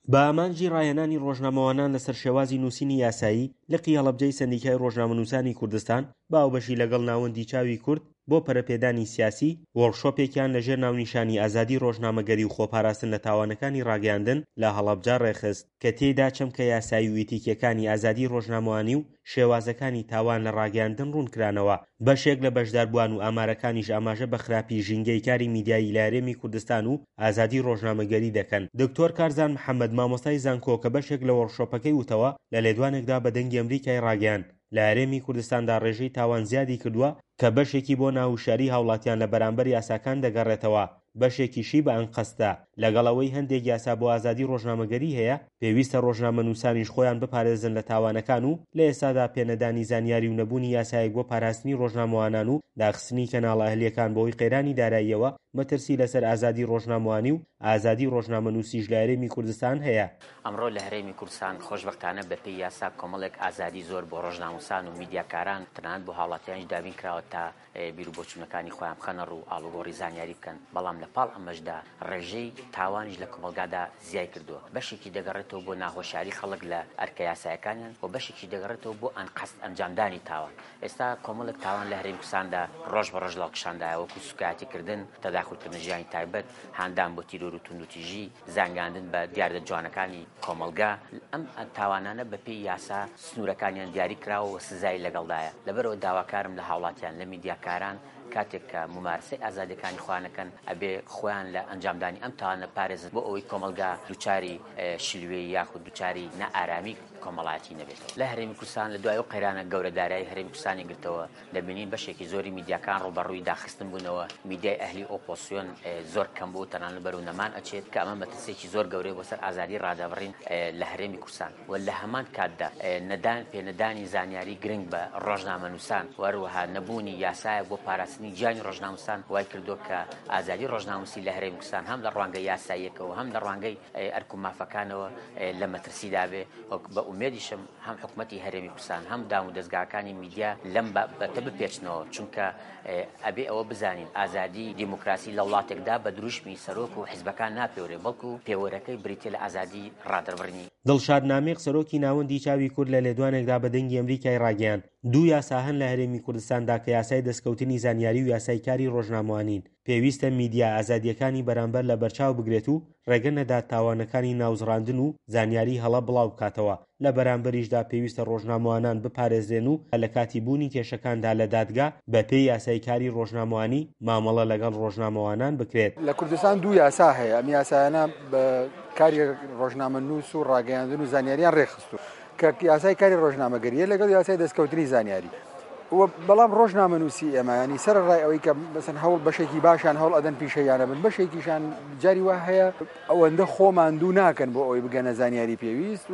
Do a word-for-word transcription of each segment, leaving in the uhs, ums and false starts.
بە ئامانجی ڕاهێنانی ڕۆژنامەوانان لەسەر شێوازی نووسینی یاسایی لقی هەڵەبجەی سەندیکای ڕۆژنامەنووسانی کوردستان باوبەشی لەگەڵ ناوەندی چاوی کورد بۆ پەرەپێدانی سیاسی وەرکشۆپێکیان لەژێر ناونیشانی ئازادی ڕۆژنامەگەری و خۆپاراستن لە تاوانەکانی ڕاگەیاندن لە هەڵەبجە ڕێخست کە تێیدا چەمکە یاسایی و ئیتیکیەکانی ئازادی ڕۆژنامەوانی و شێوازەکانی تاوان لە ڕاگەیاندن ڕوونکرانەوە. بەشێک لە بەشداربووان و ئامارەکانیش ئاماژە بە خراپی ژینگەی کاری میدیایی لە هەرێمی کوردستان و ئازادی ڕۆژنامەگەری دەکەن. دکتۆر کارزان محەممەد مامۆستای زانکۆ کە بەشێک لە وەرکشۆپەکەی وتەوە لە لێدوانێکدا بە دەنگی ئەمریکای ڕاگەیاند لە هەرێمی کوردستاندا ڕێژەی تاوان زیادی کردووە کە بەشێکی بۆ ناوشاری هاوڵاتیان لە بەرامبەر یاساکان دەگەڕێتەوە، بەشێکیشی بە ئەنقەستە. لەگەڵەوەی هەندێک یاسا بۆ ئازادی ڕۆژنامەگەری هەیە، پێویستە ڕۆژنامەنووسانیش خۆیان بپارێزن لە تاوانەکان و لە ئێستادا پێنەدانی زانیاری و نەبوونی یاسایەک بۆ پاراستنی ڕۆژنامەوانان و داخستنی کەناڵە ئەهلیەکان بەهۆی قەیرانی داراییەوە مەترسی لەسەر ئازادی ڕۆژنامەوانی و ئازادی ڕۆژنامەنووسیش لە هەرێمی کوردستان هەیە. ئەمڕۆ لە هەرێمی کوردستان خۆشبەختانە بەپێی یاسا کۆمەڵێک ئازادی زۆر بۆ ڕۆژنامەنووسان و میدیاکاران تەنانەت بۆ هاوڵاتیانیش دابین کراوە تا بیر و بۆچوونەکانی خۆیان بخەنە ڕوو ئاڵوگۆڕی زانیاری بکەن، بەڵام لە پاڵ ئەمەشدا ڕێژەی تاوانیش لە کۆمەلگادا زیای کردووە. بەشێکی دەگەڕێتەوە بۆ ناخۆشیاری خەڵک لە ئەرکە یاسایەکانیان و بەشێکی دەگەڕێتەوە بۆ ئەنقەست ئەنجامدانی تاوان. ئێستا کۆمەڵێک تاوان لە هەرێمی کوردستاندا ڕۆژ بە ڕۆژ لەڵکشاندایە، وەکو سوکایەتیکردن، تەداخولکردنە ژیانی تایبەت، هاندان بۆ تیرۆر و توندوتیژی، زانگاندن بە دیاردە جوانەکانی کۆمەلگا. ئەم تاوانانە بەپێی یاسا سنوورەکانیان دیاری کراوە و سزای لەگەڵدایە. لەبەرەوە داواکارم لە هاوڵاتیان لە میدیاکاران کاتێک کە ممارسەی ئازادیەکانی خۆیانەکەن ئەبێ خۆیان لە ئەنجامدانی ئەم تاوانە پارێزن بۆ ئەوەی کۆمەلگا دووچاری شلوێی یاخود دووچاری نەئارامی کۆمەڵایەتی نەبێتەوە. لە هەرێمی کوردستان لە دوای ئەو قەیرانە گەورەدارایی هەرێمی کوردستانی گرتەوە دەبینین بەشێکی زۆری میدیاکان ڕوبەڕووی داخستن بوونەوە، میدیای ئەهلی ئۆپۆسیۆن زۆر کەم بوو، تەنانەت بەرەو نەمان ئەچێت کە ئەمە مەترسێکی زۆر گەورەی بۆ سەر ئازادی ڕادەبڕین لە هەرێمی کوردستان. و لە هەمان کاتدا نەدان پێنەدانی زانیاری گرنگ بە ڕۆژنامەنووسان وەروەها نەبوونی یاسایەک بۆ پاراستنی گیانی ڕۆژنامەنووسان وای کردووە کە ئازادی ڕۆژنامەنووسی لە هەرێمی کوردستان هەم لە ڕوانگەی یاساییەکەوە هەم لە ڕوانگەی ئەرک و مافەکانەوە لە مەترسیدا بێ. بە ئومێدیشم هەم حکوومەتی هەرێمی کوردستان هەم دام و دەستگاکانی میدیا لەم بابەتە بپێچنەوە، چونکە ئەبێ ئەوە بزانین ئازادی دیموکراسی لە وڵاتێکدا بە دروشمی سەرۆک و حیزبەکان ناپێورێ، بەڵکو پێوەرەکەی بریتێ لە ئازادی ڕادەبڕنی. دڵشاد نامێق سەرۆکی ناوەندی چاوی کورد لە لێدوانێکدا بە دەنگی ئەمریکای ڕاگەیاند دوو یاسا هەن لە هەرێمی کوردستاندا کە یاسای دەستکەوتنی زانیاری و یاسای کاری ڕۆژنامەوانین. پێویستە میدیا ئازادیەکانی بەرامبەر لە بەرچاو بگرێت و ڕێگە نەدات تاوانەکانی ناوزڕاندن و زانیاری هەڵە بڵاو بکاتەوە. لە بەرامبەریشدا پێویستە ڕۆژنامەوانان بپارێزرێن و لە کاتی بوونی کێشەکاندا لە دادگا بە پێی یاسای کاری ڕۆژنامەوانی مامەڵە لەگەڵ ڕۆژنامەوانان بکرێت. لە کوردستان دوو یاسا هەیە، ئەم یاسایانە بە کاری ڕۆژنامەنووس و ڕاگەیاندن و زانیاریان ڕێخستووە کە یاسای کاری ڕۆژنامەگەریە لەگەڵ یاسای دەستکەوتنی زانیاری. بەڵام ڕۆژنامەنووسی ئێمە ینی سەر ڕای ئەوەی کە مەسەن هەوڵ بەشێکی باشان هەوڵ ئەدەن پیشەیانە بن، بەشێکیشان جاری وا هەیە ئەوەندە خۆمان دوو ناکەن بۆ ئەوەی بگەنە زانیاری پێویست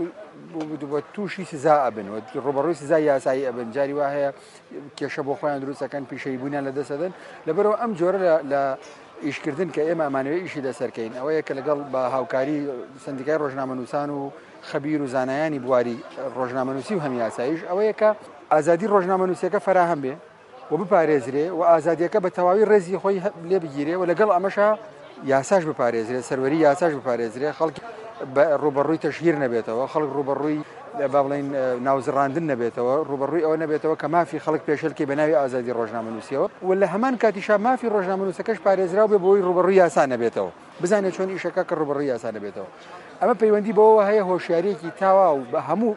و تووشی سزا ئەبن و ڕوبەڕووی سزای یاسایی ئەبن. جاری وا هەیە کێشە بۆ خۆیان دروستەکەن پیشەی بوونیان لە دەسەدەن. لەبەرەوە ئەم جۆرە لە ئیشکردن کە ئێمە ئەمانەوەی ئیشی لەسەرکەین ئەوەیە کە لەگەڵ بە هاوکاری سندیکای ڕۆژنامەنووسان و خەبیر و زانایانی بواری ڕۆژنامەنووسی و هەم یاساییش ئەوەیە کە ئازادی ڕۆژنامەنووسیەکە فراهم بێ و بپارێزرێ و ئازادیەکە بە تەواوی ڕێزی خۆی لێ بگیرێ و لەگەڵ ئەمەشا یاساش بپارێزرێ، سەروەری یاساش بپارێزرێ، خەڵک ڕوبەڕووی تەشهیر نەبێتەوە، خەڵک ڕوبەڕووی با بڵین ناوزڕاندن نەبێتەوە، ڕوبەڕووی ئەوە نەبێتەوە کە مافی خەڵک پێشەلکەی بە ناوی ئازادی ڕۆژنامەنووسیەوە و لە هەمان کاتیشا مافی ڕۆژنامەنووسەکەش پارێزراو بێ بۆی ڕوبەڕووی یاسا نەبێتەوە، بزانێت چۆن ئیشەکە کە ڕوبەڕووی یاسا نەبێتەوە. ئەمە پەیوەندی بەوە هەیە هۆشیارێکی تاواو بە هەموو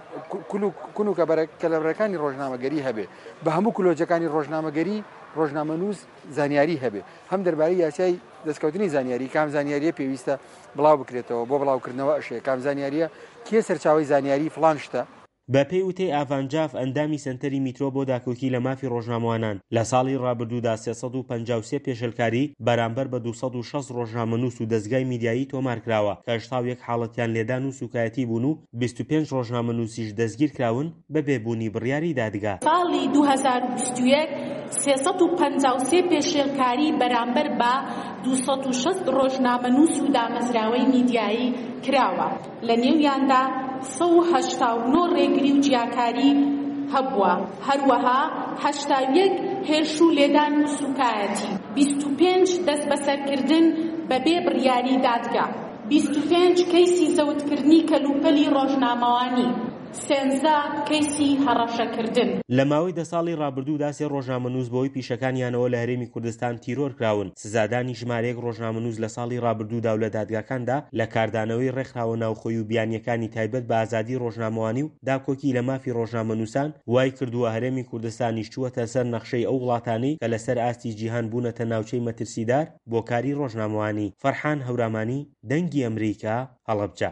کون و کەلەبەرەکانی ڕۆژنامەگەری هەبێ، بە هەموو کلۆجەکانی ڕۆژنامەگەری ڕۆژنامەنووس زانیاری هەبێ، هەم دەربارەی یاسای دەستکەوتنی زانیاری کام زانیاریە پێویستە بڵاو بکرێتەوە بۆ بڵاوکردنەوە ئەشێ، کام زانیاریە کێ سەرچاوی زانیاری فڵان شتە. بە پێی وتەی ئاڤانجاف ئەندامی سنتەری میترۆ بۆ داکۆکی لە مافی ڕۆژنامەوانان لە ساڵی ڕابردوودا سێسەد و پەنجا و سێ پێشەلکاری بەرامبەر بە دووسەد و شەش ڕۆژنامەنووس و دەستگای میدیایی تۆمار کراوە کە هەشتا و یەک حاڵەتیان لێدان و سوکایەتی بوون و بیست و پێنج ڕۆژنامەنووسیش دەستگیر کراون بە بێبوونی بڕیاری دادگا. ساڵی دوو هەزار و بیست و یەک سێسەد و پەنجا و سێ پێشێلکاری بەرامبەر بە دووسەد و شەش ڕۆژنامەنووس و دامەزراوەی میدیایی کراوە، لە نێویاندا سە و هەشتا و نۆ ڕێگری و جیاکاری هەبووە، هەروەها هەشتا و یەک هێرش و لێدان و سوکایەتی، بیست و پێنج دەست بەسەرکردن بەبێ بڕیاری دادگا. بیست و پێنج کەیسی زەوتکردنی کەلوپەلی ڕۆژنامەوانی، سێنزە کەیسی هەڕەشەکردن. لە ماوەی دە ساڵی ڕابردوودا سێ ڕۆژنامەنووس بەوەی پیشەکانیانەوە لە هەرێمی کوردستان تیرۆر کراون. سزادانی ژمارەیەک ڕۆژنامەنووس لە ساڵی ڕابردوودا و لە دادگاکاندا لە کاردانەوەی ڕێکخراوە ناوخۆی و بیانیەکانی تایبەت بە ئازادی ڕۆژنامەوانی و داکۆکی لە مافی ڕۆژنامەنووسان وای کردووە هەرێمی کوردستانیش چووەتە سەر نەخشەی ئەو وڵاتانەی کە لەسەر ئاستی جیهان بوونەتە ناوچەی مەترسیدار بۆ کاری ڕۆژنامەوانی. فەرحان هەورامانی، دەنگی ئەمریکا، هەڵەبجە.